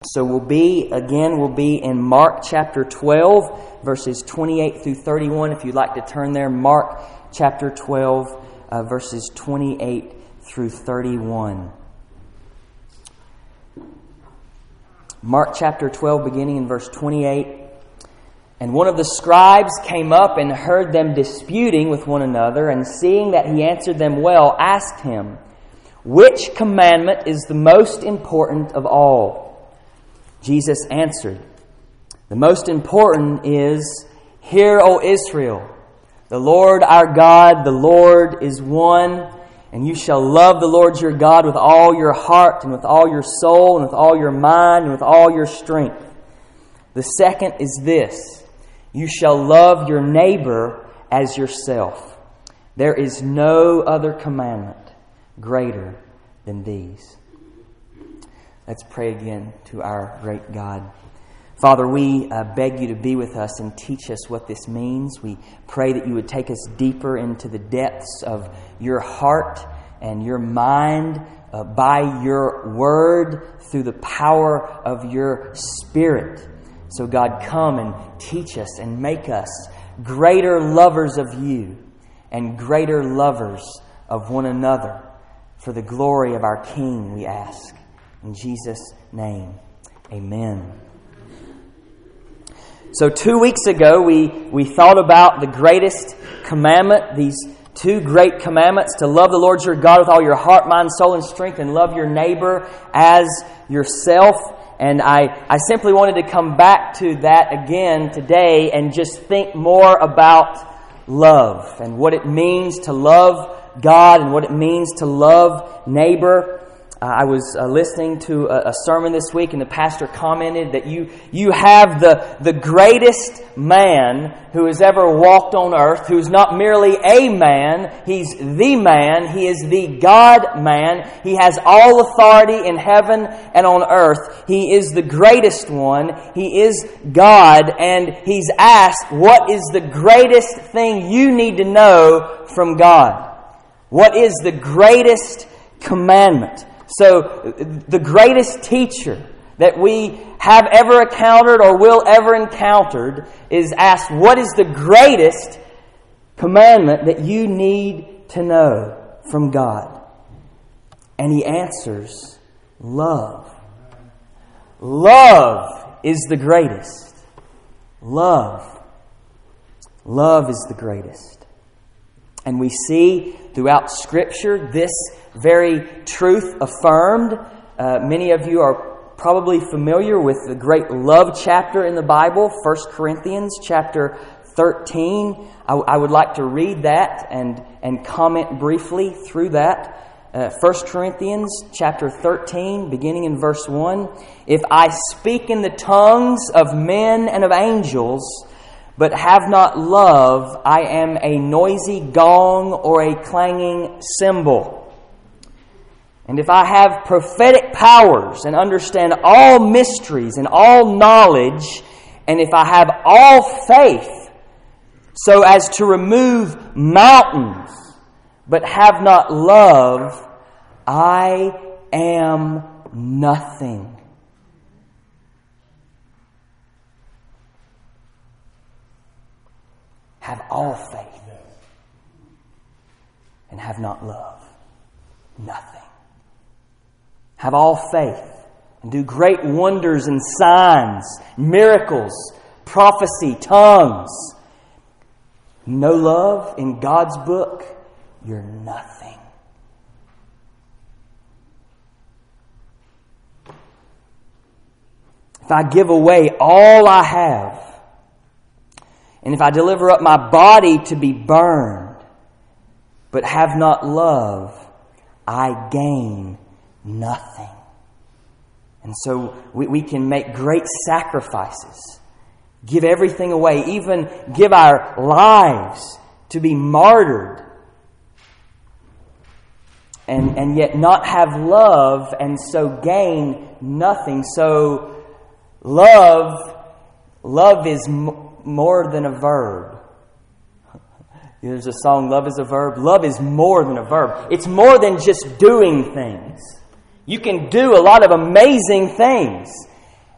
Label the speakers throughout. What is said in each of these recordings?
Speaker 1: So we'll be in Mark chapter 12, verses 28 through 31. If you'd like to turn there, Mark chapter 12, verses 28 through 31. Mark chapter 12, beginning in verse 28. And one of the scribes came up and heard them disputing with one another, and seeing that he answered them well, asked him, "Which commandment is the most important of all?" Jesus answered, "The most important is, Hear, O Israel, the Lord our God, the Lord is one, and you shall love the Lord your God with all your heart and with all your soul and with all your mind and with all your strength. The second is this, you shall love your neighbor as yourself. There is no other commandment greater than these." Let's pray again to our great God. Father, we beg you to be with us and teach us what this means. We pray that you would take us deeper into the depths of your heart and your mind by your word through the power of your Spirit. So God, come and teach us and make us greater lovers of you and greater lovers of one another for the glory of our King, we ask. In Jesus' name, amen. So 2 weeks ago, we thought about the greatest commandment, these two great commandments, to love the Lord your God with all your heart, mind, soul, and strength, and love your neighbor as yourself. And I simply wanted to come back to that again today and just think more about love and what it means to love God and what it means to love neighbor. I was listening to a sermon this week, and the pastor commented that you have the greatest man who has ever walked on earth, who is not merely a man, he's the man, he is the God-man. He has all authority in heaven and on earth. He is the greatest one. He is God, and he's asked, what is the greatest thing you need to know from God? What is the greatest commandment? So, the greatest teacher that we have ever encountered or will ever encounter is asked, what is the greatest commandment that you need to know from God? And he answers, love. Love is the greatest. Love. Love is the greatest. And we see throughout Scripture this very truth affirmed. Many of you are probably familiar with the great love chapter in the Bible, 1 Corinthians chapter 13. I would like to read that and comment briefly through that. 1 Corinthians chapter 13, beginning in verse 1. "If I speak in the tongues of men and of angels, but have not love, I am a noisy gong or a clanging cymbal. And if I have prophetic powers and understand all mysteries and all knowledge, and if I have all faith so as to remove mountains, but have not love, I am nothing." Have all faith and have not love, nothing. Have all faith and do great wonders and signs, miracles, prophecy, tongues. No love in God's book, you're nothing. If I give away all I have, and if I deliver up my body to be burned, but have not love, I gain nothing. And so we can make great sacrifices, give everything away, even give our lives to be martyred, and yet not have love, and so gain nothing. So love is more than a verb. There's a song, Love is a Verb. Love is more than a verb. It's more than just doing things. You can do a lot of amazing things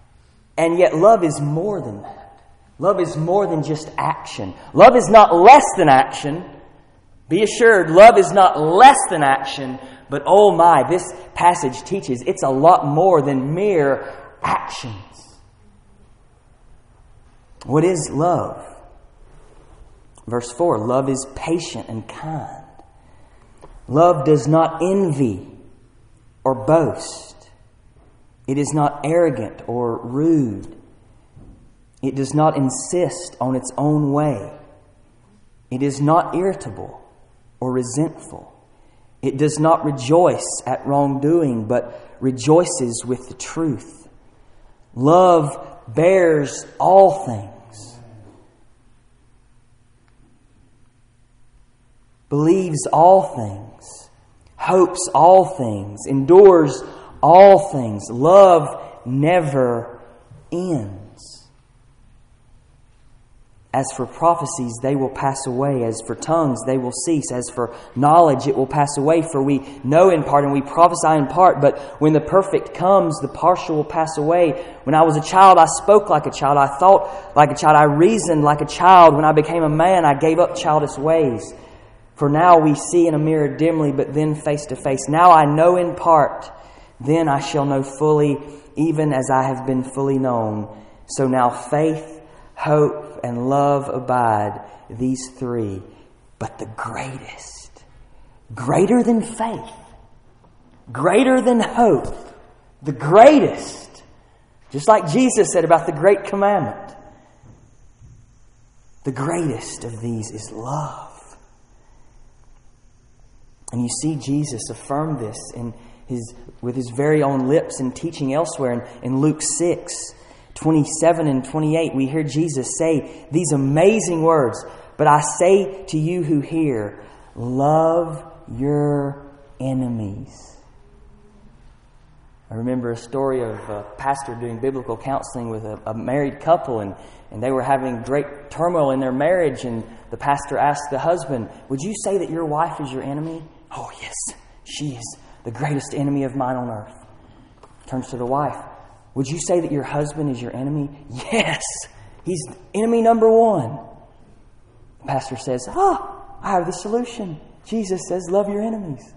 Speaker 1: And yet love is more than that. Love is more than just action. Love is not less than action. Be assured, love is not less than action. But oh my, this passage teaches it's a lot more than mere actions. What is love? Verse 4, love is patient and kind. Love does not envy or boast. It is not arrogant or rude. It does not insist on its own way. It is not irritable or resentful. It does not rejoice at wrongdoing, but rejoices with the truth. Love bears all things, believes all things, hopes all things, endures all things. Love never ends. As for prophecies, they will pass away. As for tongues, they will cease. As for knowledge, it will pass away. For we know in part and we prophesy in part. But when the perfect comes, the partial will pass away. When I was a child, I spoke like a child. I thought like a child. I reasoned like a child. When I became a man, I gave up childish ways. For now we see in a mirror dimly, but then face to face. Now I know in part. Then I shall know fully, even as I have been fully known. So now faith, hope, and love abide, these three. But the greatest, greater than faith, greater than hope, the greatest, just like Jesus said about the great commandment, the greatest of these is love. And you see Jesus affirm this with his very own lips in teaching elsewhere in Luke 6:27 and 28, we hear Jesus say these amazing words, "But I say to you who hear, love your enemies." I remember a story of a pastor doing biblical counseling with a married couple, and they were having great turmoil in their marriage, and the pastor asked the husband, "Would you say that your wife is your enemy?" "Oh yes, she is the greatest enemy of mine on earth." Turns to the wife, "Would you say that your husband is your enemy?" "Yes, he's enemy number one." The pastor says, I have the solution. Jesus says, love your enemies.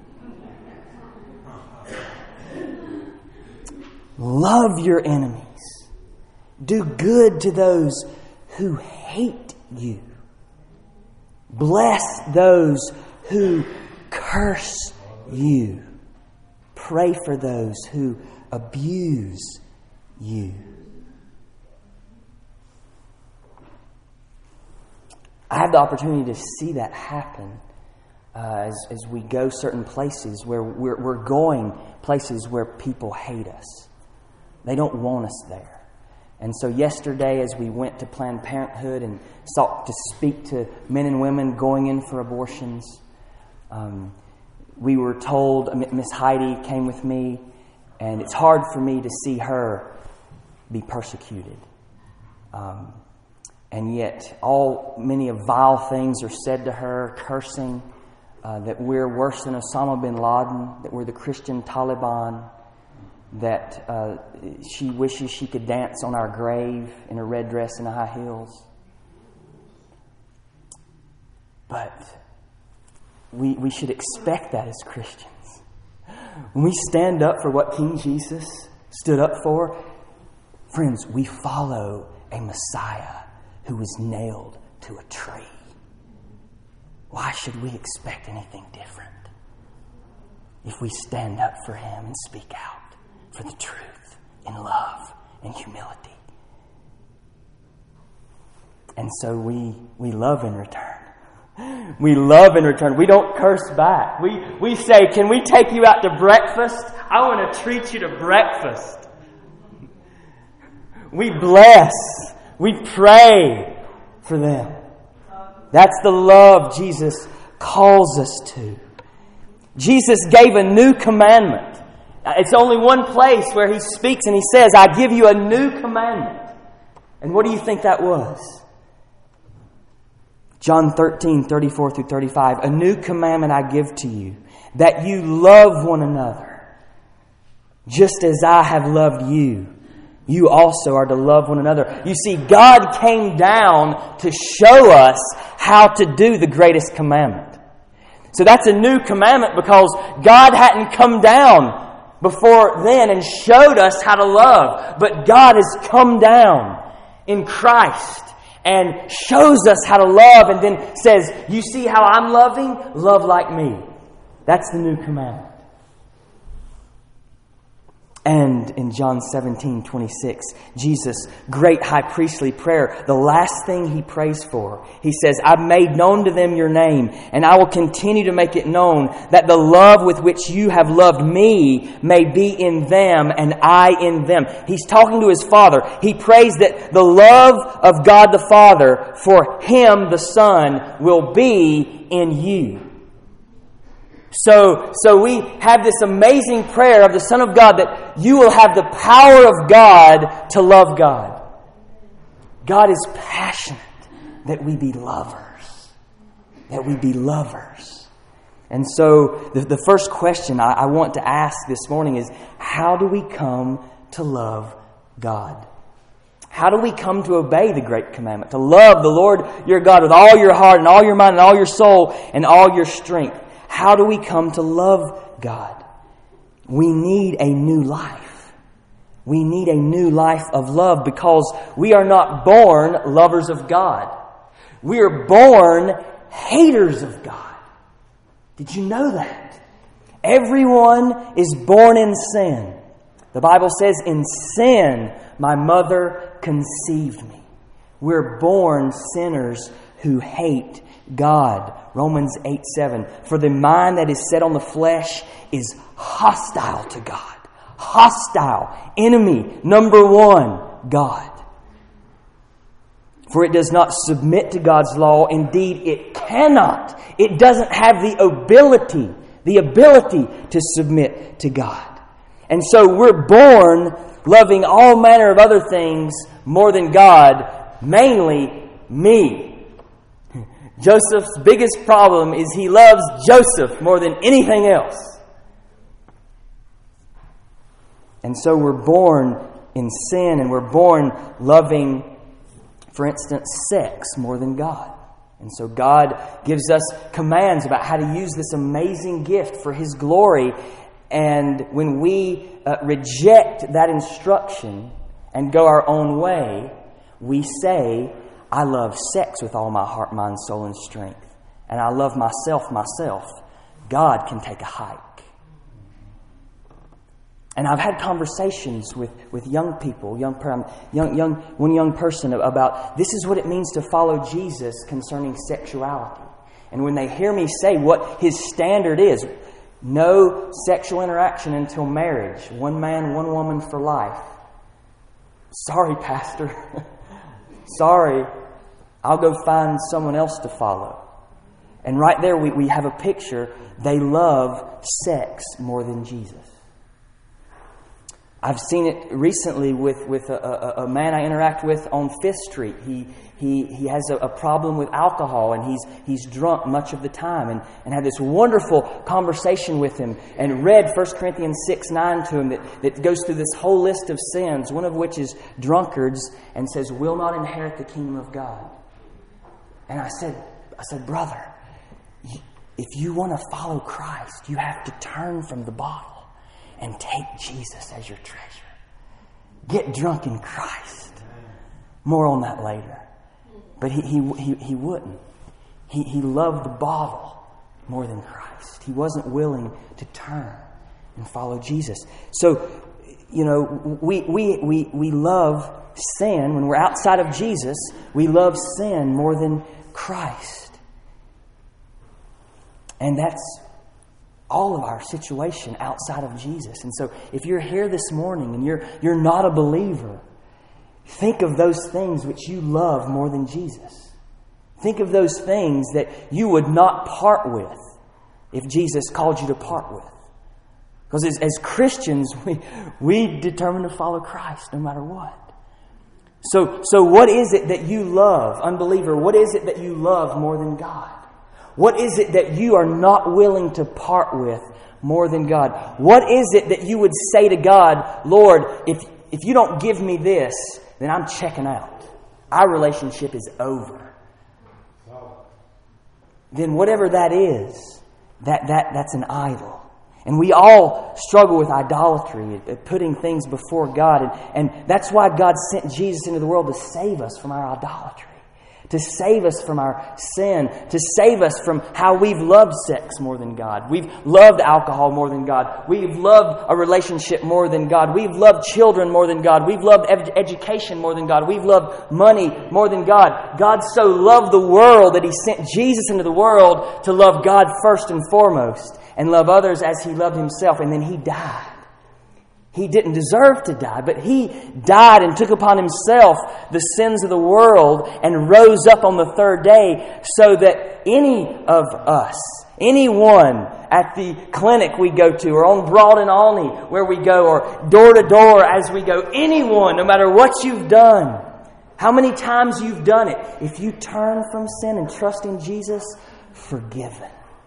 Speaker 1: Love your enemies. Do good to those who hate you. Bless those who curse you. Pray for those who abuse you. I have the opportunity to see that happen as we go certain places where we're going, places where people hate us. They don't want us there. And so yesterday, as we went to Planned Parenthood and sought to speak to men and women going in for abortions, we were told, Miss Heidi came with me, and it's hard for me to see her be persecuted. And yet, many of vile things are said to her, cursing, that we're worse than Osama bin Laden, that we're the Christian Taliban, that she wishes she could dance on our grave in a red dress and high heels. But we should expect that as Christians. When we stand up for what King Jesus stood up for, friends, we follow a Messiah who was nailed to a tree. Why should we expect anything different if we stand up for Him and speak out for the truth in love and humility? And so we love in return. We love in return. We don't curse back. We say, "Can we take you out to breakfast? I want to treat you to breakfast." We bless. We pray for them. That's the love Jesus calls us to. Jesus gave a new commandment. It's only one place where He speaks and He says, "I give you a new commandment." And what do you think that was? John 13:34 through 35. "A new commandment I give to you, that you love one another, just as I have loved you. you also are to love one another. You see, God came down to show us how to do the greatest commandment. So that's a new commandment because God hadn't come down before then and showed us how to love. But God has come down in Christ and shows us how to love and then says, you see how I'm loving? Love like me. That's the new commandment. And in John 17:26, Jesus' great high priestly prayer, the last thing He prays for, He says, I've made known to them your name, and I will continue to make it known, that the love with which you have loved me may be in them and I in them. He's talking to His Father. He prays that the love of God the Father for Him, the Son, will be in you. So we have this amazing prayer of the Son of God that you will have the power of God to love God. God is passionate that we be lovers. That we be lovers. And so the first question I want to ask this morning is, how do we come to love God? How do we come to obey the great commandment? To love the Lord your God with all your heart and all your mind and all your soul and all your strength. How do we come to love God? We need a new life. We need a new life of love because we are not born lovers of God. We are born haters of God. Did you know that? Everyone is born in sin. The Bible says, in sin my mother conceived me. We're born sinners who hate God. Romans 8:7. For the mind that is set on the flesh is hostile to God. Hostile. Enemy number one, God. For it does not submit to God's law. Indeed, it cannot. It doesn't have the ability to submit to God. And so we're born loving all manner of other things more than God, mainly me. Joseph's biggest problem is he loves Joseph more than anything else. And so we're born in sin and we're born loving, for instance, sex more than God. And so God gives us commands about how to use this amazing gift for His glory. And when we reject that instruction and go our own way, we say, I love sex with all my heart, mind, soul, and strength. And I love myself. God can take a hike. And I've had conversations with young people, one young person about this is what it means to follow Jesus concerning sexuality. And when they hear me say what His standard is, no sexual interaction until marriage, one man, one woman for life. Sorry, Pastor. Sorry. I'll go find someone else to follow. And right there we have a picture. They love sex more than Jesus. I've seen it recently with a man I interact with on 5th Street. He has a problem with alcohol and he's drunk much of the time and had this wonderful conversation with him and read 1 Corinthians 6:9 to him that goes through this whole list of sins, one of which is drunkards, and says, will not inherit the kingdom of God. And I said, brother, if you want to follow Christ, you have to turn from the bottle and take Jesus as your treasure. Get drunk in Christ. More on that later. But he wouldn't. He loved the bottle more than Christ. He wasn't willing to turn and follow Jesus. So, we love sin. When we're outside of Jesus, we love sin more than Christ. And that's all of our situation outside of Jesus. And so if you're here this morning and you're not a believer, think of those things which you love more than Jesus. Think of those things that you would not part with if Jesus called you to part with. Because as Christians, we determine to follow Christ no matter what. So what is it that you love, unbeliever? What is it that you love more than God? What is it that you are not willing to part with more than God? What is it that you would say to God, Lord, if you don't give me this, then I'm checking out. Our relationship is over. Then whatever that is, that's an idol. And we all struggle with idolatry, putting things before God. And that's why God sent Jesus into the world, to save us from our idolatry, to save us from our sin, to save us from how we've loved sex more than God. We've loved alcohol more than God. We've loved a relationship more than God. We've loved children more than God. We've loved education more than God. We've loved money more than God. God so loved the world that He sent Jesus into the world to love God first and foremost, and love others as He loved Himself. And then He died. He didn't deserve to die, but He died and took upon Himself the sins of the world and rose up on the third day, so that any of us, anyone at the clinic we go to, or on Broad and Olney where we go, or door to door as we go, anyone, no matter what you've done, how many times you've done it, if you turn from sin and trust in Jesus, forgiven,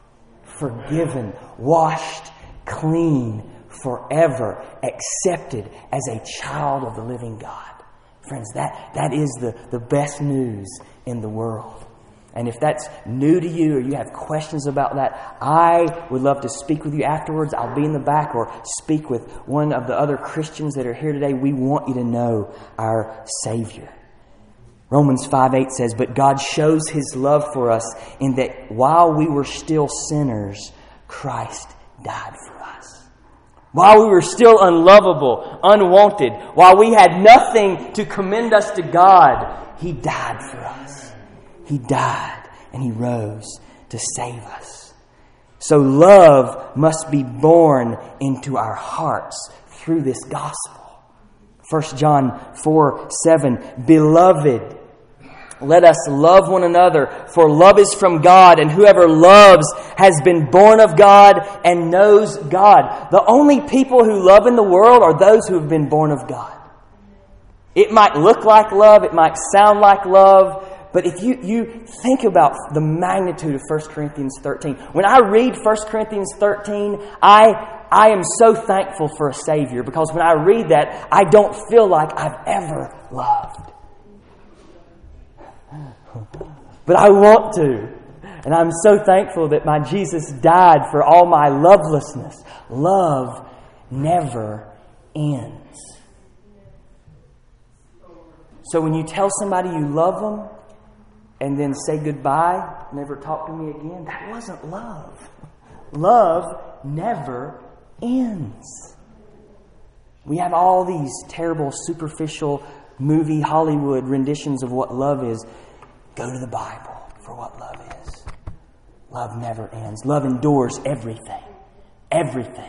Speaker 1: washed, clean, forever accepted as a child of the living God. Friends, that is the best news in the world. And if that's new to you, or you have questions about that, I would love to speak with you afterwards. I'll be in the back, or speak with one of the other Christians that are here today. We want you to know our Savior. Romans 5:8 says, "But God shows His love for us in that while we were still sinners, Christ died for us." While we were still unlovable, unwanted, while we had nothing to commend us to God, He died for us. He died and He rose to save us. So love must be born into our hearts through this gospel. 1 John 4:7, "Beloved, let us love one another, for love is from God, and whoever loves has been born of God and knows God." The only people who love in the world are those who have been born of God. It might look like love, it might sound like love, but if you think about the magnitude of 1 Corinthians 13, when I read 1 Corinthians 13, I am so thankful for a Savior, because when I read that, I don't feel like I've ever loved. But I want to. And I'm so thankful that my Jesus died for all my lovelessness. Love never ends. So when you tell somebody you love them and then say goodbye, never talk to me again, that wasn't love. Love never ends. We have all these terrible, superficial movie Hollywood renditions of what love is. Go to the Bible for what love is. Love never ends. Love endures everything. Everything.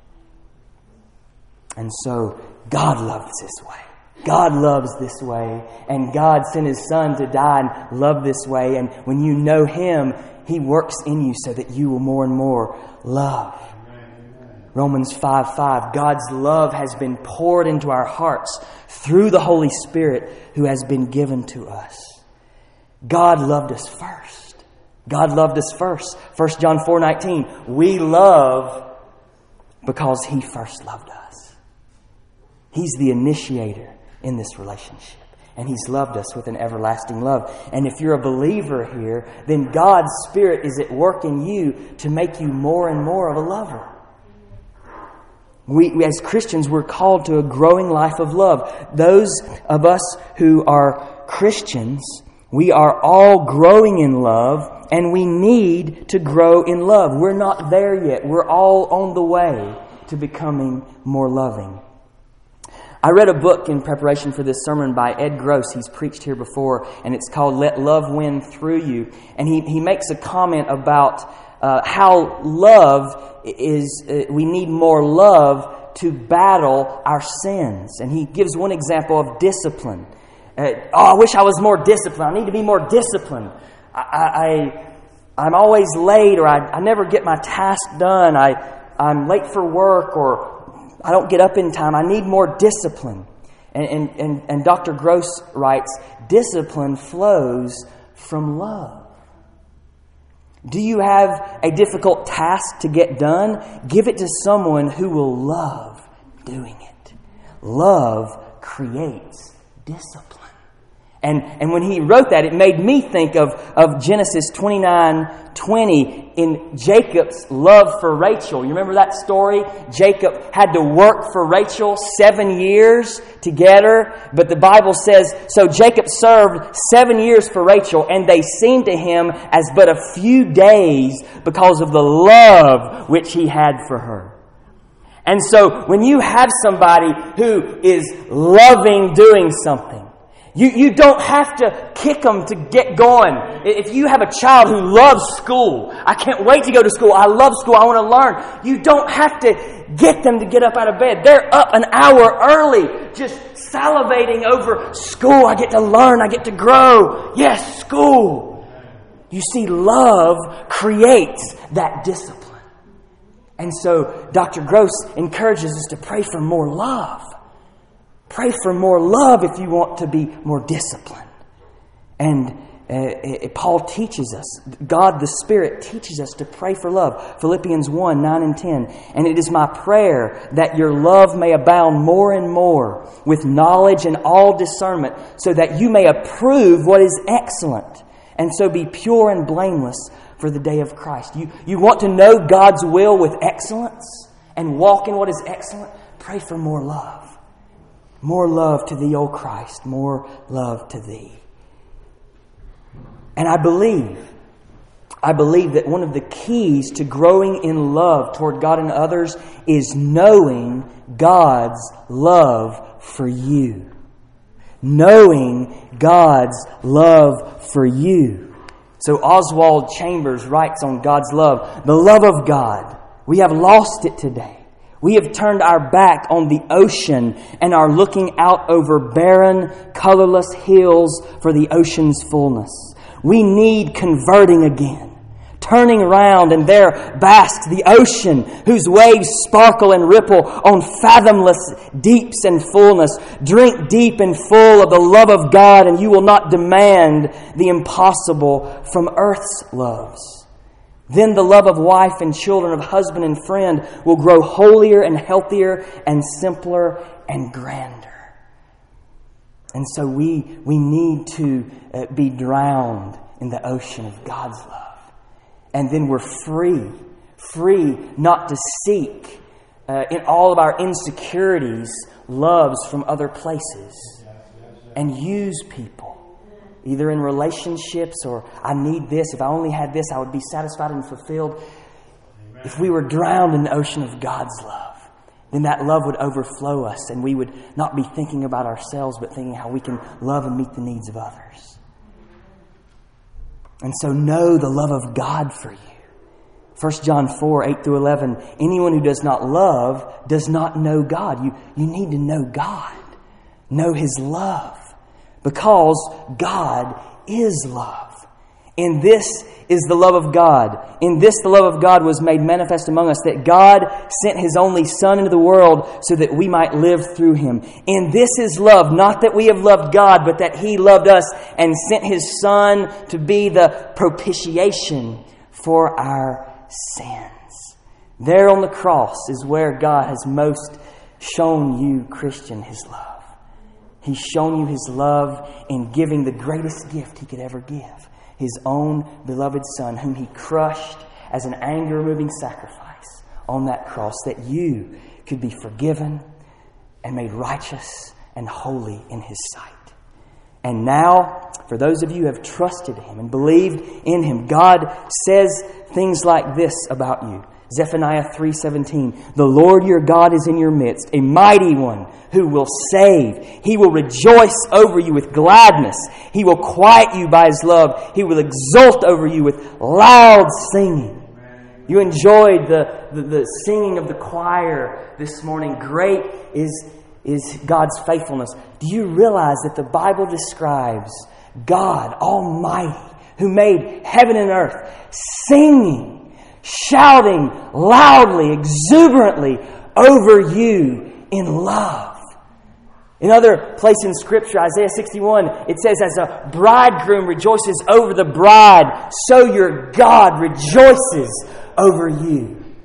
Speaker 1: And so God loves this way. God loves this way. And God sent His Son to die and love this way. And when you know Him, He works in you so that you will more and more love. Romans 5:5, God's love has been poured into our hearts through the Holy Spirit who has been given to us. God loved us first. God loved us first. 1 John 4:19, we love because He first loved us. He's the initiator in this relationship. And He's loved us with an everlasting love. And if you're a believer here, then God's Spirit is at work in you to make you more and more of a lover. We as Christians, we're called to a growing life of love. Those of us who are Christians, we are all growing in love, and we need to grow in love. We're not there yet. We're all on the way to becoming more loving. I read a book in preparation for this sermon by Ed Gross. He's preached here before, and it's called Let Love Win Through You. And he makes a comment about how love is, we need more love to battle our sins. And he gives one example of discipline. I wish I was more disciplined. I need to be more disciplined. I'm always late, or I never get my task done. I'm late for work, or I don't get up in time. I need more discipline. And Dr. Gross writes, discipline flows from love. Do you have a difficult task to get done? Give it to someone who will love doing it. Love creates discipline. And when he wrote that, it made me think of Genesis 29:20 in Jacob's love for Rachel. You remember that story? Jacob had to work for Rachel 7 years to get her. But the Bible says, so Jacob served 7 years for Rachel, and they seemed to him as but a few days because of the love which he had for her. And so when you have somebody who is loving doing something, you don't have to kick them to get going. If you have a child who loves school, I can't wait to go to school, I love school, I want to learn. You don't have to get them to get up out of bed. They're up an hour early, just salivating over school. I get to learn, I get to grow. Yes, school. You see, love creates that discipline. And so Dr. Gross encourages us to pray for more love. Pray for more love if you want to be more disciplined. And Paul teaches us, God the Spirit teaches us to pray for love. Philippians 1:9 and 10. And it is my prayer that your love may abound more and more with knowledge and all discernment, so that you may approve what is excellent, and so be pure and blameless for the day of Christ. You want to know God's will with excellence and walk in what is excellent? Pray for more love. More love to thee, O Christ. More love to thee. And I believe that one of the keys to growing in love toward God and others is knowing God's love for you. Knowing God's love for you. So Oswald Chambers writes on God's love, the love of God. We have lost it today. We have turned our back on the ocean and are looking out over barren, colorless hills for the ocean's fullness. We need converting again. Turning around, and there basks the ocean, whose waves sparkle and ripple on fathomless deeps and fullness. Drink deep and full of the love of God, and you will not demand the impossible from earth's loves. Then the love of wife and children, of husband and friend, will grow holier and healthier and simpler and grander. And so we need to be drowned in the ocean of God's love. And then we're free not to seek in all of our insecurities loves from other places and use people. Either in relationships or I need this. If I only had this, I would be satisfied and fulfilled. Amen. If we were drowned in the ocean of God's love, then that love would overflow us and we would not be thinking about ourselves, but thinking how we can love and meet the needs of others. And so know the love of God for you. 1 John 4:8-11. Anyone who does not love does not know God. You need to know God. Know His love. Because God is love. In this is the love of God. In this the love of God was made manifest among us, that God sent His only Son into the world so that we might live through Him. In this is love, not that we have loved God, but that He loved us and sent His Son to be the propitiation for our sins. There on the cross is where God has most shown you, Christian, His love. He's shown you His love in giving the greatest gift He could ever give. His own beloved Son, whom He crushed as an anger-removing sacrifice on that cross, that you could be forgiven and made righteous and holy in His sight. And now, for those of you who have trusted Him and believed in Him, God says things like this about you. Zephaniah 3:17. The Lord your God is in your midst, a mighty one who will save. He will rejoice over you with gladness. He will quiet you by His love. He will exult over you with loud singing. You enjoyed the singing of the choir this morning. Great is God's faithfulness. Do you realize that the Bible describes God Almighty, who made heaven and earth, singing, shouting loudly, exuberantly over you in love? In other place in Scripture, Isaiah 61, it says, as a bridegroom rejoices over the bride, so your God rejoices over you.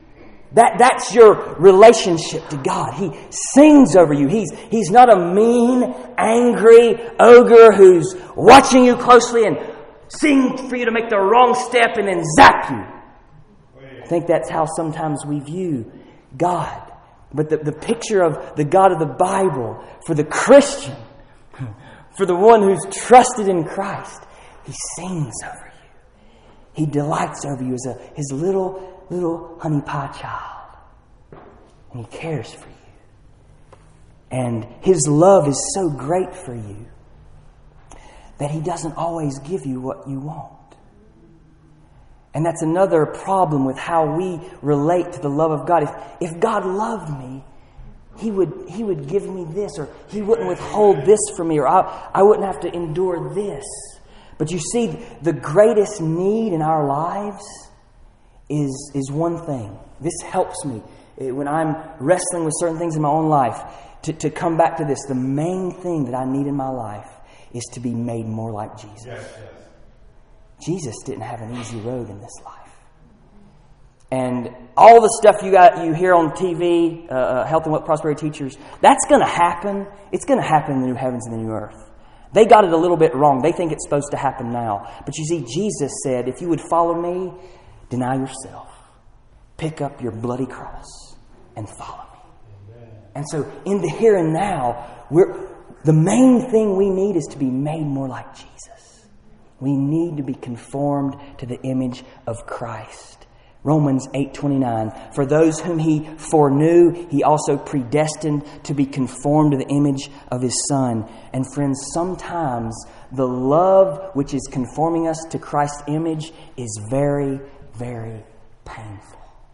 Speaker 1: That's your relationship to God. He sings over you. He's not a mean, angry ogre who's watching you closely and sing for you to make the wrong step and then zap you. I think that's how sometimes we view God. But the picture of the God of the Bible for the Christian, for the one who's trusted in Christ, He sings over you. He delights over you as his little honey pie child. And He cares for you. And His love is so great for you that He doesn't always give you what you want. And that's another problem with how we relate to the love of God. If God loved me, He would give me this, or He wouldn't withhold this from me, or I wouldn't have to endure this. But you see, the greatest need in our lives is one thing. This helps me when I'm wrestling with certain things in my own life to come back to this. The main thing that I need in my life is to be made more like Jesus. Yes. Jesus didn't have an easy road in this life. And all the stuff you hear on TV, Health and Wealth Prosperity Teachers, that's going to happen. It's going to happen in the new heavens and the new earth. They got it a little bit wrong. They think it's supposed to happen now. But you see, Jesus said, if you would follow me, deny yourself. Pick up your bloody cross and follow me. Amen. And so in the here and now, the main thing we need is to be made more like Jesus. We need to be conformed to the image of Christ. Romans 8:29. For those whom He foreknew, He also predestined to be conformed to the image of His Son. And friends, sometimes the love which is conforming us to Christ's image is very, very painful.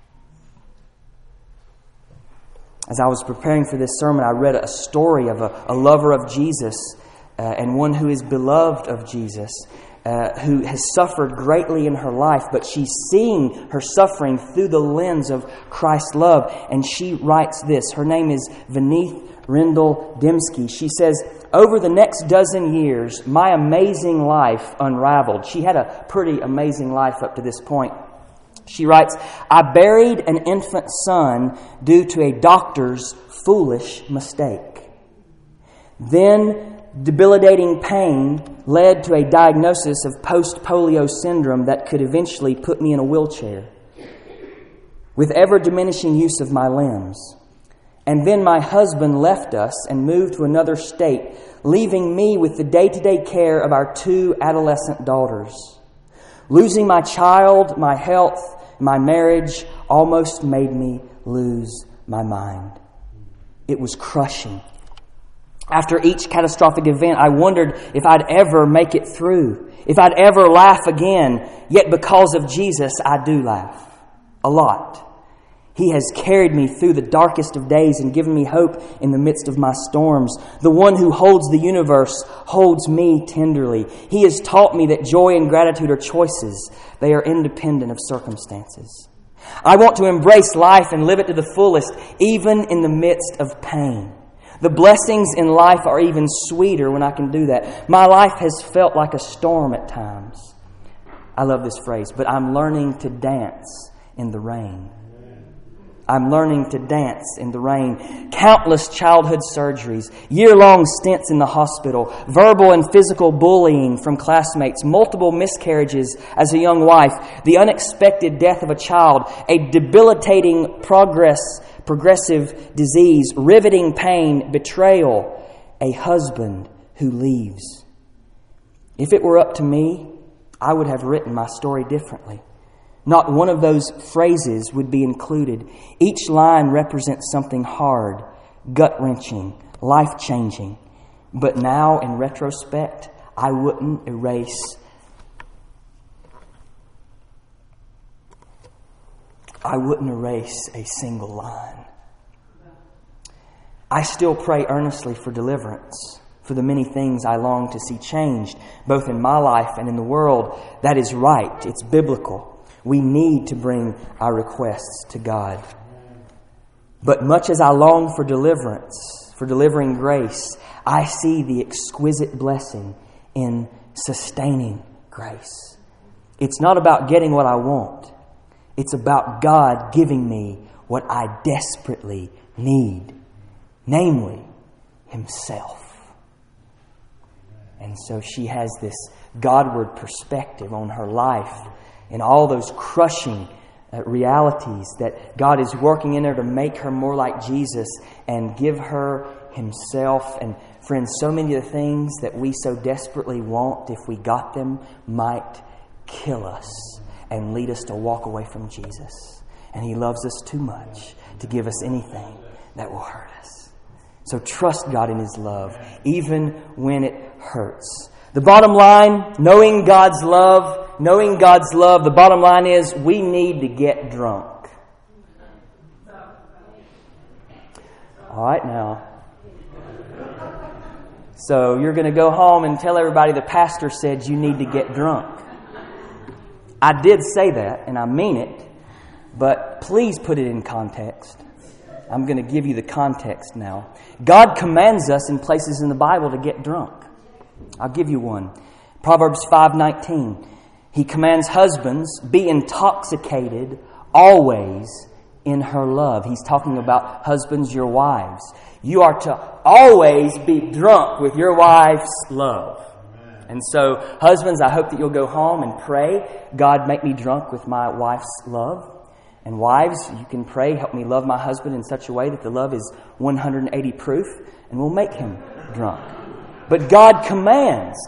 Speaker 1: As I was preparing for this sermon, I read a story of a lover of Jesus and one who is beloved of Jesus, who has suffered greatly in her life, but she's seeing her suffering through the lens of Christ's love. And she writes this. Her name is Vineeth Rendell Dembski. She says, over the next dozen years, my amazing life unraveled. She had a pretty amazing life up to this point. She writes, I buried an infant son due to a doctor's foolish mistake. Then debilitating pain led to a diagnosis of post-polio syndrome that could eventually put me in a wheelchair with ever-diminishing use of my limbs. And then my husband left us and moved to another state, leaving me with the day-to-day care of our 2 adolescent daughters. Losing my child, my health, my marriage almost made me lose my mind. It was crushing. After each catastrophic event, I wondered if I'd ever make it through, if I'd ever laugh again. Yet because of Jesus, I do laugh. A lot. He has carried me through the darkest of days and given me hope in the midst of my storms. The one who holds the universe holds me tenderly. He has taught me that joy and gratitude are choices. They are independent of circumstances. I want to embrace life and live it to the fullest, even in the midst of pain. The blessings in life are even sweeter when I can do that. My life has felt like a storm at times. I love this phrase, but I'm learning to dance in the rain. I'm learning to dance in the rain. Countless childhood surgeries, year-long stints in the hospital, verbal and physical bullying from classmates, multiple miscarriages as a young wife, the unexpected death of a child, a debilitating progressive disease, riveting pain, betrayal, a husband who leaves. If it were up to me, I would have written my story differently. Not one of those phrases would be included. Each line represents something hard, gut-wrenching, life-changing. But now, in retrospect, I wouldn't erase a single line. I still pray earnestly for deliverance, for the many things I long to see changed, both in my life and in the world. That is right. It's biblical. We need to bring our requests to God. But much as I long for deliverance, for delivering grace, I see the exquisite blessing in sustaining grace. It's not about getting what I want. It's about God giving me what I desperately need, namely Himself. And so she has this Godward perspective on her life and all those crushing realities that God is working in her to make her more like Jesus and give her Himself. And friends, so many of the things that we so desperately want, if we got them, might kill us and lead us to walk away from Jesus. And He loves us too much to give us anything that will hurt us. So trust God in His love, even when it hurts. The bottom line, knowing God's love, the bottom line is we need to get drunk. All right, now. So you're going to go home and tell everybody the pastor said you need to get drunk. I did say that, and I mean it, but please put it in context. I'm going to give you the context now. God commands us in places in the Bible to get drunk. I'll give you one. Proverbs 5:19. He commands husbands, be intoxicated always in her love. He's talking about husbands, your wives. You are to always be drunk with your wife's love. And so, husbands, I hope that you'll go home and pray, God, make me drunk with my wife's love. And wives, you can pray, help me love my husband in such a way that the love is 180 proof, and we'll make him drunk. But God commands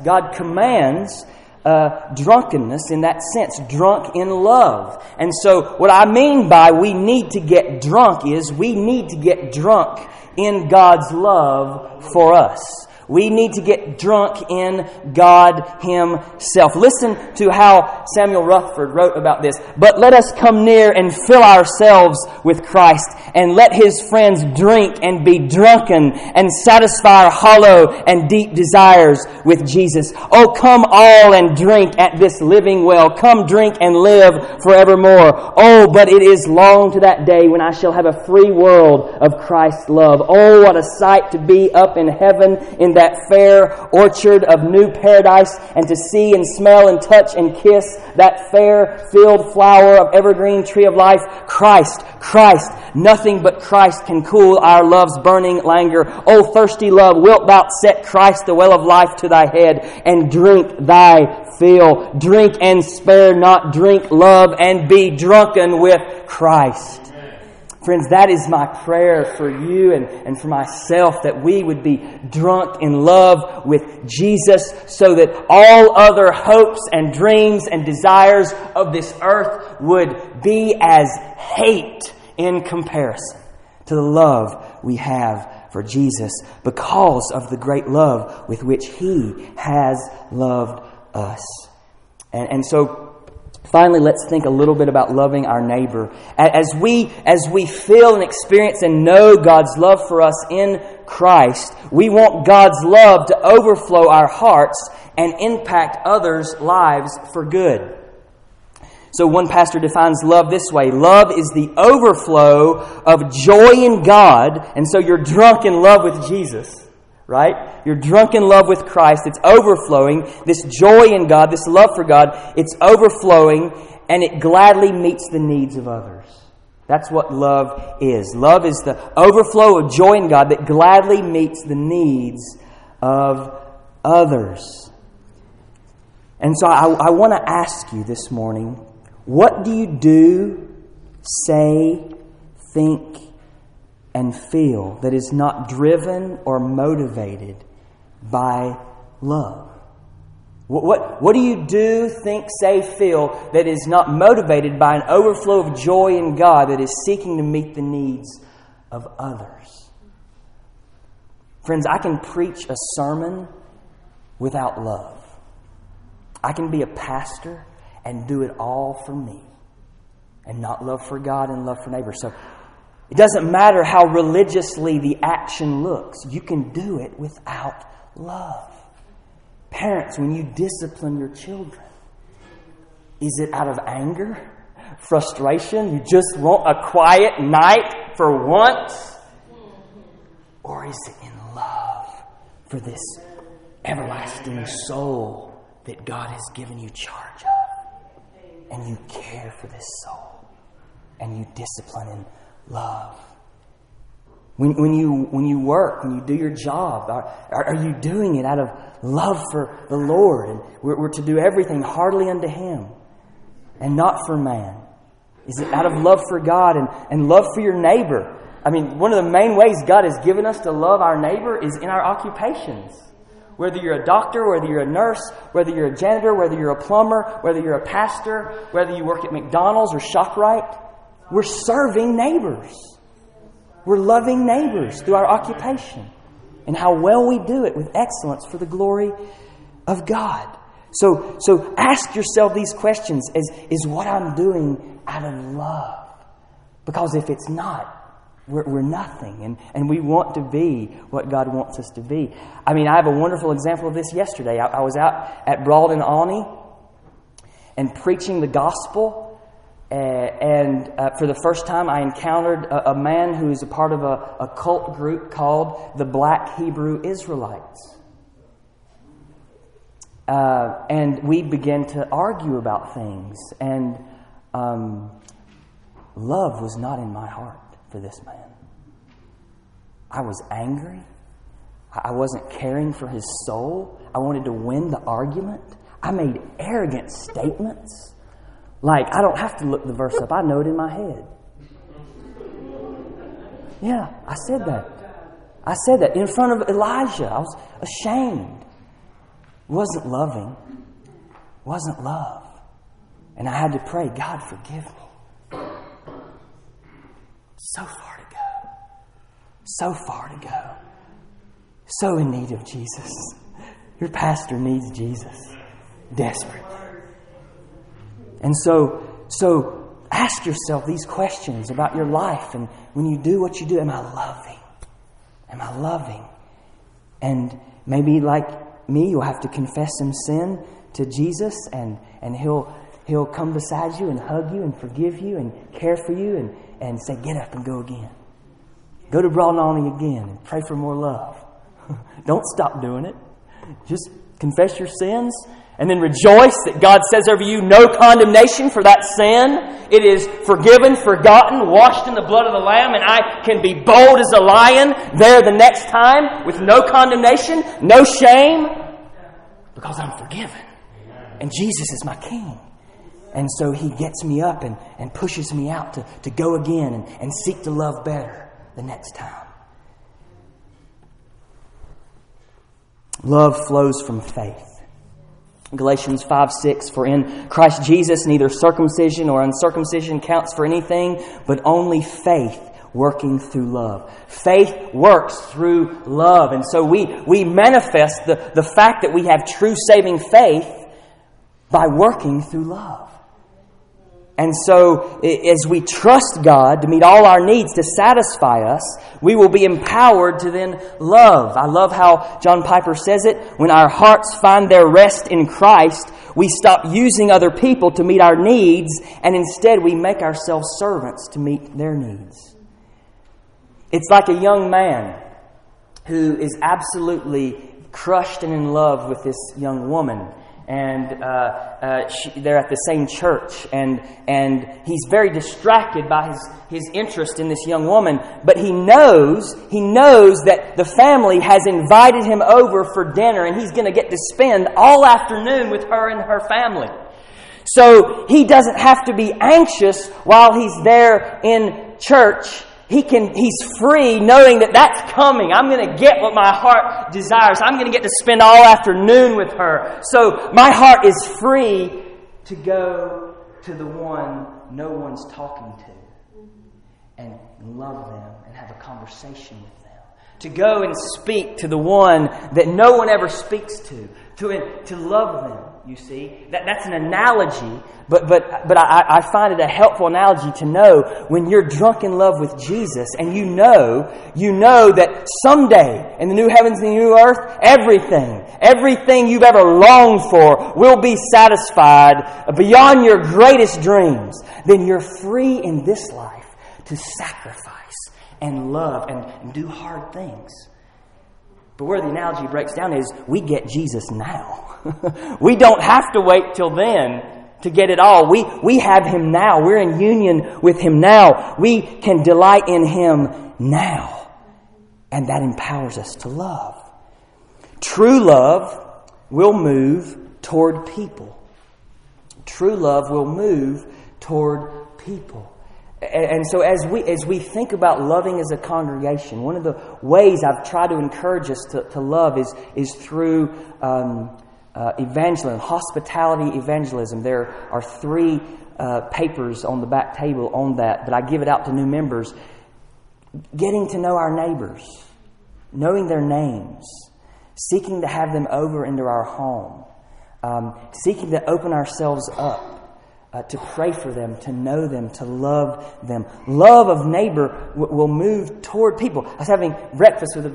Speaker 1: drunkenness in that sense, drunk in love. And so what I mean by we need to get drunk is we need to get drunk in God's love for us. We need to get drunk in God Himself. Listen to how Samuel Rutherford wrote about this. But let us come near and fill ourselves with Christ, and let His friends drink and be drunken, and satisfy our hollow and deep desires with Jesus. Oh, come all and drink at this living well. Come drink and live forevermore. Oh, but it is long to that day when I shall have a free world of Christ's love. Oh, what a sight to be up in heaven in that fair orchard of new paradise, and to see and smell and touch and kiss that fair filled flower of evergreen tree of life. Christ, nothing but Christ can cool our love's burning languor. O thirsty love, wilt thou set Christ the well of life to thy head, and drink thy fill. Drink and spare not, drink love and be drunken with Christ. Friends, that is my prayer for you and for myself, that we would be drunk in love with Jesus, so that all other hopes and dreams and desires of this earth would be as hate in comparison to the love we have for Jesus, because of the great love with which He has loved us. And so finally, let's think a little bit about loving our neighbor. As we feel and experience and know God's love for us in Christ, we want God's love to overflow our hearts and impact others' lives for good. So one pastor defines love this way: love is the overflow of joy in God. And so you're drunk in love with Jesus, right? You're drunk in love with Christ. It's overflowing. This joy in God, this love for God, it's overflowing, and it gladly meets the needs of others. That's what love is. Love is the overflow of joy in God that gladly meets the needs of others. And so I want to ask you this morning, what do you do, say, think, and feel that is not driven or motivated by love? What do you do, think, say, feel that is not motivated by an overflow of joy in God that is seeking to meet the needs of others? Friends, I can preach a sermon without love. I can be a pastor and do it all for me and not love for God and love for neighbor. So it doesn't matter how religiously the action looks. You can do it without love. Parents, when you discipline your children, is it out of anger, frustration? You just want a quiet night for once? Or is it in love for this everlasting soul that God has given you charge of? And you care for this soul, and you discipline in love. When you work, when you do your job, are you doing it out of love for the Lord? And we're to do everything heartily unto Him and not for man. Is it out of love for God and love for your neighbor? I mean, one of the main ways God has given us to love our neighbor is in our occupations. Whether you're a doctor, whether you're a nurse, whether you're a janitor, whether you're a plumber, whether you're a pastor, whether you work at McDonald's or ShopRite, we're serving neighbors. We're loving neighbors through our occupation. And how well we do it with excellence for the glory of God. So ask yourself these questions. Is what I'm doing out of love? Because if it's not, we're nothing. And we want to be what God wants us to be. I mean, I have a wonderful example of this yesterday. I was out at Broad and Awney and preaching the gospel. And for the first time, I encountered a man who is a part of a cult group called the Black Hebrew Israelites. And we began to argue about things. And love was not in my heart for this man. I was angry. I wasn't caring for his soul. I wanted to win the argument. I made arrogant statements. Like, I don't have to look the verse up. I know it in my head. Yeah, I said that. I said that in front of Elijah. I was ashamed. It wasn't loving. It wasn't love. And I had to pray, God, forgive me. So far to go. So far to go. So in need of Jesus. Your pastor needs Jesus. Desperate. And so ask yourself these questions about your life. And when you do what you do, am I loving? Am I loving? And maybe like me, you'll have to confess some sin to Jesus, and He'll come beside you and hug you and forgive you and care for you and say, get up and go again. Go to Broad and Awney again and pray for more love. Don't stop doing it. Just confess your sins. And then rejoice that God says over you, no condemnation for that sin. It is forgiven, forgotten, washed in the blood of the Lamb, and I can be bold as a lion there the next time with no condemnation, no shame, because I'm forgiven. And Jesus is my King. And so He gets me up and pushes me out to go again and seek to love better the next time. Love flows from faith. Galatians 5:6, for in Christ Jesus neither circumcision or uncircumcision counts for anything, but only faith working through love. Faith works through love. And so we manifest the fact that we have true saving faith by working through love. And so as we trust God to meet all our needs, to satisfy us, we will be empowered to then love. I love how John Piper says it. When our hearts find their rest in Christ, we stop using other people to meet our needs, and instead we make ourselves servants to meet their needs. It's like a young man who is absolutely crushed and in love with this young woman. And they're at the same church, and he's very distracted by his interest in this young woman. But he knows that the family has invited him over for dinner, and he's going to get to spend all afternoon with her and her family. So he doesn't have to be anxious while he's there in church. He's free knowing that that's coming. I'm going to get what my heart desires. I'm going to get to spend all afternoon with her. So my heart is free to go to the one no one's talking to and love them and have a conversation with them. To go and speak to the one that no one ever speaks to love them, you see. That's an analogy, but I find it a helpful analogy to know when you're drunk in love with Jesus and you know that someday in the new heavens and the new earth, everything you've ever longed for will be satisfied beyond your greatest dreams. Then you're free in this life to sacrifice and love and do hard things. But where the analogy breaks down is we get Jesus now. We don't have to wait till then to get it all. We have Him now. We're in union with Him now. We can delight in Him now. And that empowers us to love. True love will move toward people. True love will move toward people. And so as we think about loving as a congregation, one of the ways I've tried to encourage us to love is through evangelism, hospitality evangelism. There are 3 papers on the back table on that I give it out to new members. Getting to know our neighbors, knowing their names, seeking to have them over into our home, seeking to open ourselves up, to pray for them, to know them, to love them. Love of neighbor will move toward people. I was having breakfast with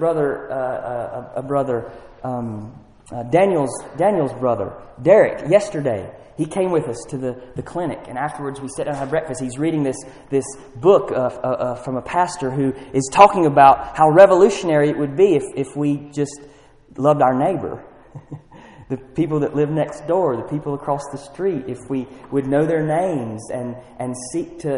Speaker 1: Daniel's brother, Derek, yesterday. He came with us to the clinic, and afterwards we sat down and had breakfast. He's reading this book from a pastor who is talking about how revolutionary it would be if we just loved our neighbor. The people that live next door, the people across the street, if we would know their names and seek to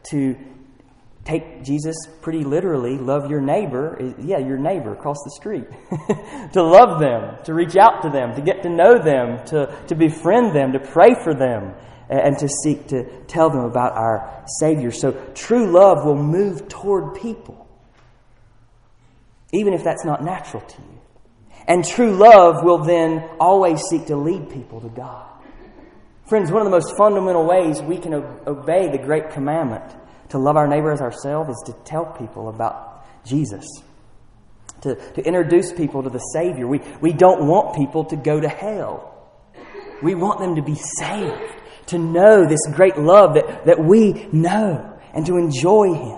Speaker 1: take Jesus pretty literally, love your neighbor, your neighbor across the street. To love them, to reach out to them, to get to know them, to befriend them, to pray for them, and to seek to tell them about our Savior. So true love will move toward people, even if that's not natural to you. And true love will then always seek to lead people to God. Friends, one of the most fundamental ways we can obey the great commandment to love our neighbor as ourselves is to tell people about Jesus. To introduce people to the Savior. We don't want people to go to hell. We want them to be saved. To know this great love that we know. And to enjoy Him.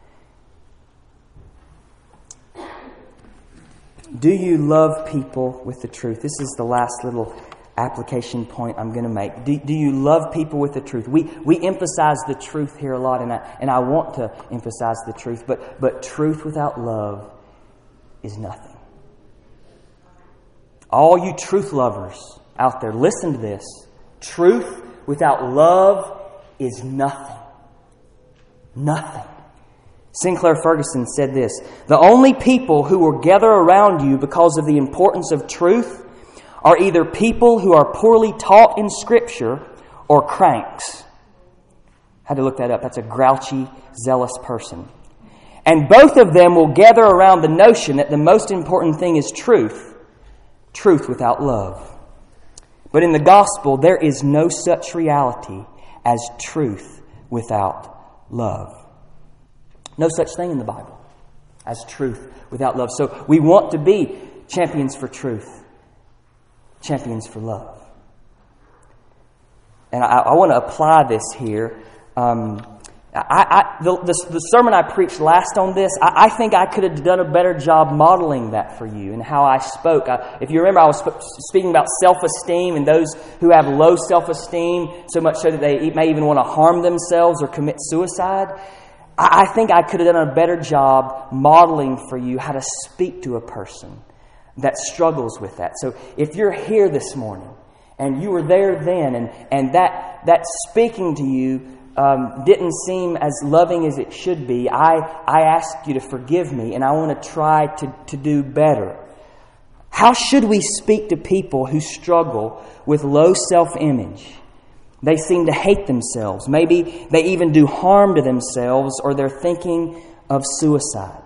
Speaker 1: Do you love people with the truth? This is the last little application point I'm going to make. Do you love people with the truth? We emphasize the truth here a lot, and I want to emphasize the truth, but truth without love is nothing. All you truth lovers out there, listen to this. Truth without love is nothing. Nothing. Sinclair Ferguson said this: the only people who will gather around you because of the importance of truth are either people who are poorly taught in Scripture or cranks. Had to look that up. That's a grouchy, zealous person. And both of them will gather around the notion that the most important thing is truth. Truth without love. But in the gospel, there is no such reality as truth without love. No such thing in the Bible as truth without love. So we want to be champions for truth, champions for love. And I want to apply this here. The sermon I preached last on this, I think I could have done a better job modeling that for you and how I spoke. If you remember, I was speaking about self-esteem and those who have low self-esteem, so much so that they may even want to harm themselves or commit suicide. I think I could have done a better job modeling for you how to speak to a person that struggles with that. So if you're here this morning and you were there then and that speaking to you didn't seem as loving as it should be, I ask you to forgive me, and I want to try to do better. How should we speak to people who struggle with low self-image? They seem to hate themselves. Maybe they even do harm to themselves, or they're thinking of suicide.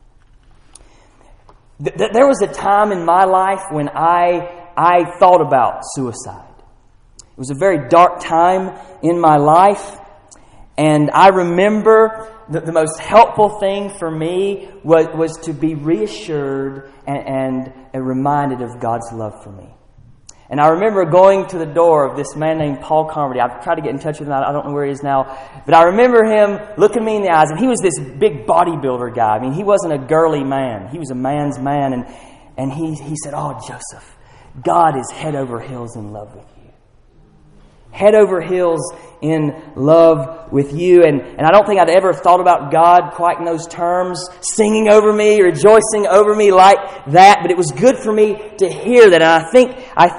Speaker 1: There was a time in my life when I thought about suicide. It was a very dark time in my life, and I remember the most helpful thing for me was to be reassured and reminded of God's love for me. And I remember going to the door of this man named Paul Carmody. I've tried to get in touch with him. I don't know where he is now. But I remember him looking me in the eyes. And he was this big bodybuilder guy. I mean, he wasn't a girly man. He was a man's man. And he said, "Oh, Joseph, God is head over heels in love with you. Head over heels in love with you." And I don't think I'd ever thought about God quite in those terms, singing over me, rejoicing over me like that. But it was good for me to hear that. And I think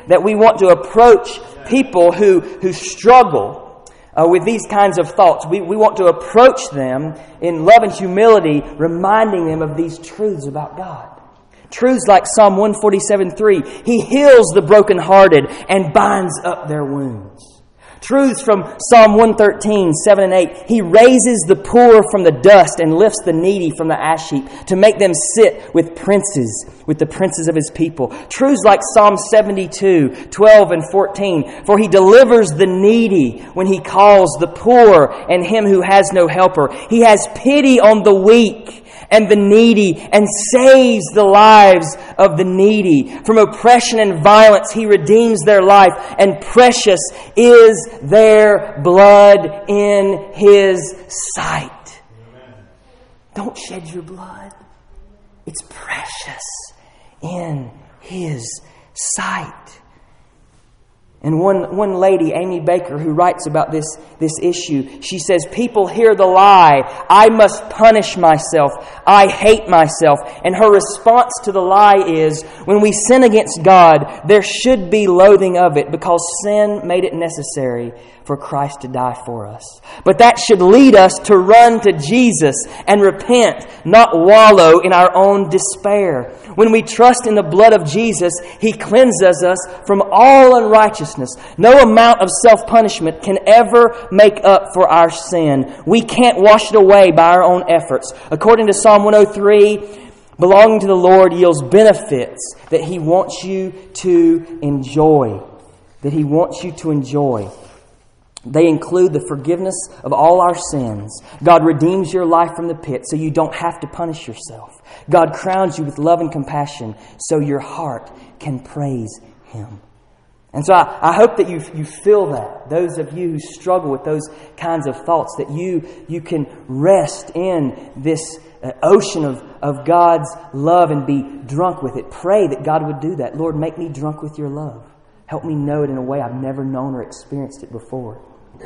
Speaker 1: that we want to approach people who struggle with these kinds of thoughts. We want to approach them in love and humility, reminding them of these truths about God. Truths like Psalm 147:3, He heals the brokenhearted and binds up their wounds. Truths from Psalm 113:7 and 8, He raises the poor from the dust and lifts the needy from the ash heap to make them sit with the princes of His people. Truths like Psalm 72:12 and 14, for He delivers the needy when He calls the poor and him who has no helper. He has pity on the weak and the needy, and saves the lives of the needy. From oppression and violence He redeems their life, and precious is their blood in His sight. Amen. Don't shed your blood. It's precious in His sight. And one lady, Amy Baker, who writes about this issue, she says, people hear the lie, I must punish myself, I hate myself. And her response to the lie is, when we sin against God, there should be loathing of it because sin made it necessary for Christ to die for us. But that should lead us to run to Jesus and repent, not wallow in our own despair. When we trust in the blood of Jesus, He cleanses us from all unrighteousness. No amount of self-punishment can ever make up for our sin. We can't wash it away by our own efforts. According to Psalm 103, belonging to the Lord yields benefits that He wants you to enjoy. They include the forgiveness of all our sins. God redeems your life from the pit so you don't have to punish yourself. God crowns you with love and compassion so your heart can praise Him. And so I hope that you feel that. Those of you who struggle with those kinds of thoughts, that you can rest in this ocean of God's love and be drunk with it. Pray that God would do that. Lord, make me drunk with your love. Help me know it in a way I've never known or experienced it before.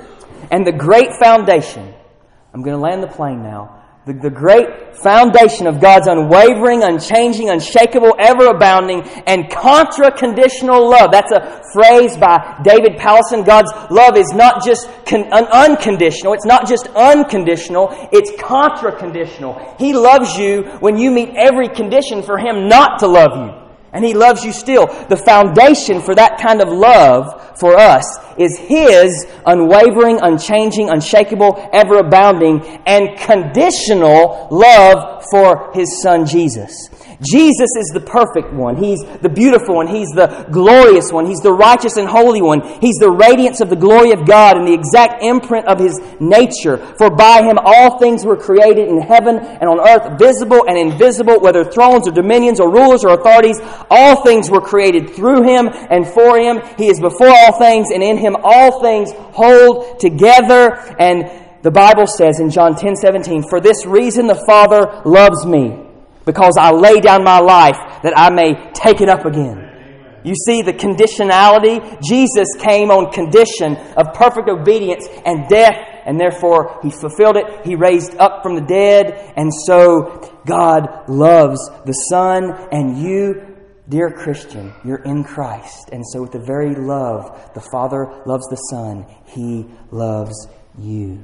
Speaker 1: And the great foundation, I'm going to land the plane now, the great foundation of God's unwavering, unchanging, unshakable, ever-abounding, and contra-conditional love. That's a phrase by David Powlison. God's love is not just unconditional. It's not just unconditional. It's contra-conditional. He loves you when you meet every condition for Him not to love you. And He loves you still. The foundation for that kind of love for us is His unwavering, unchanging, unshakable, ever-abounding, and conditional love for His Son Jesus. Jesus is the perfect one. He's the beautiful one. He's the glorious one. He's the righteous and holy one. He's the radiance of the glory of God and the exact imprint of His nature. For by Him all things were created in heaven and on earth, visible and invisible, whether thrones or dominions or rulers or authorities. All things were created through Him and for Him. He is before all things, and in Him all things hold together. And the Bible says in John 10:17, for this reason the Father loves me, because I lay down my life that I may take it up again. You see the conditionality? Jesus came on condition of perfect obedience and death, and therefore He fulfilled it. He raised up from the dead, and so God loves the Son, and you, dear Christian, you're in Christ. And so with the very love the Father loves the Son, He loves you.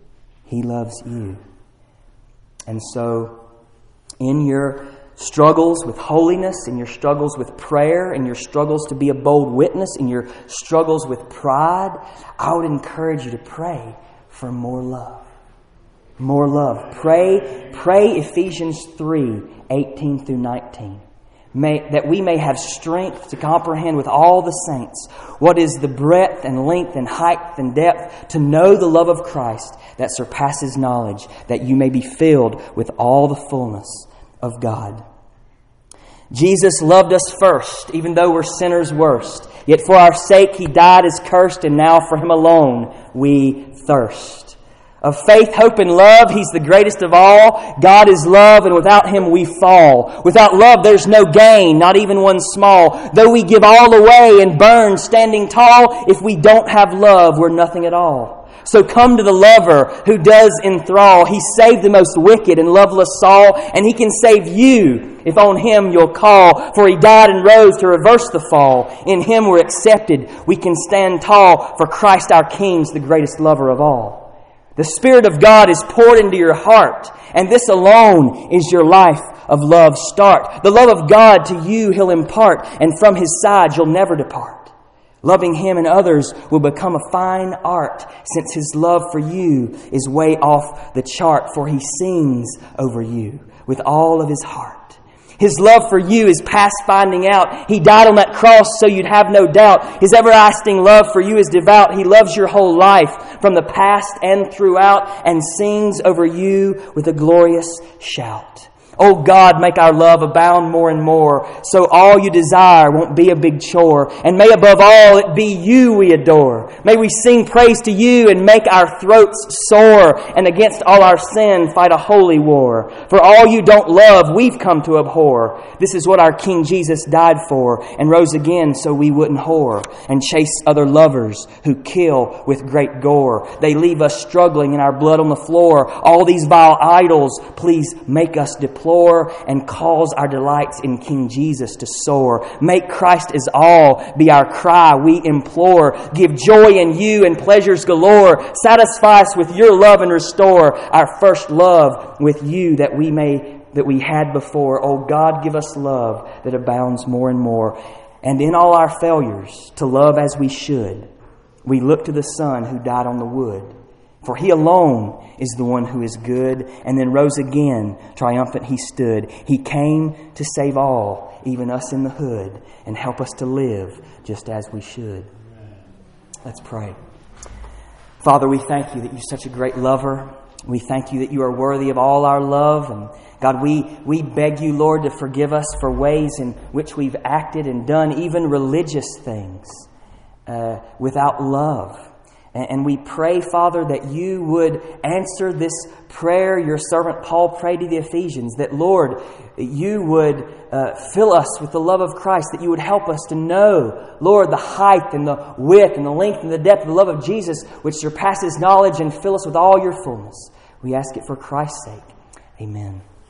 Speaker 1: He loves you. And so in your struggles with holiness, in your struggles with prayer, in your struggles to be a bold witness, in your struggles with pride, I would encourage you to pray for more love. More love. Pray Ephesians 3:18 through 19. That we may have strength to comprehend with all the saints what is the breadth and length and height and depth, to know the love of Christ that surpasses knowledge, that you may be filled with all the fullness of God. Jesus loved us first, even though we're sinners worst. Yet for our sake He died as cursed, and now for Him alone we thirst. Of faith, hope, and love, He's the greatest of all. God is love, and without Him we fall. Without love there's no gain, not even one small. Though we give all away and burn standing tall, if we don't have love, we're nothing at all. So come to the lover who does enthrall. He saved the most wicked and loveless Saul, and He can save you if on Him you'll call. For He died and rose to reverse the fall. In Him we're accepted. We can stand tall, for Christ our King's the greatest lover of all. The Spirit of God is poured into your heart, and this alone is your life of love start. The love of God to you He'll impart, and from His side you'll never depart. Loving Him and others will become a fine art, since His love for you is way off the chart, for He sings over you with all of His heart. His love for you is past finding out. He died on that cross so you'd have no doubt. His everlasting love for you is devout. He loves your whole life from the past and throughout, and sings over you with a glorious shout. Oh God, make our love abound more and more, so all you desire won't be a big chore. And may above all it be you we adore. May we sing praise to you and make our throats soar, and against all our sin fight a holy war. For all you don't love, we've come to abhor. This is what our King Jesus died for, and rose again so we wouldn't whore and chase other lovers who kill with great gore. They leave us struggling in our blood on the floor. All these vile idols, please make us deplore, and cause our delights in King Jesus to soar. Make Christ is all be our cry, we implore. Give joy in you and pleasures galore. Satisfy us with your love and restore our first love with you that we had before. Oh God, give us love that abounds more and more. And in all our failures to love as we should, we look to the Son who died on the wood. For He alone is the one who is good, and then rose again, triumphant He stood. He came to save all, even us in the hood, and help us to live just as we should. Let's pray. Father, we thank you that you're such a great lover. We thank you that you are worthy of all our love. And God, we beg you, Lord, to forgive us for ways in which we've acted and done even religious things without love. And we pray, Father, that you would answer this prayer your servant Paul prayed to the Ephesians, that, Lord, you would fill us with the love of Christ, that you would help us to know, Lord, the height and the width and the length and the depth of the love of Jesus, which surpasses knowledge, and fill us with all your fullness. We ask it for Christ's sake. Amen.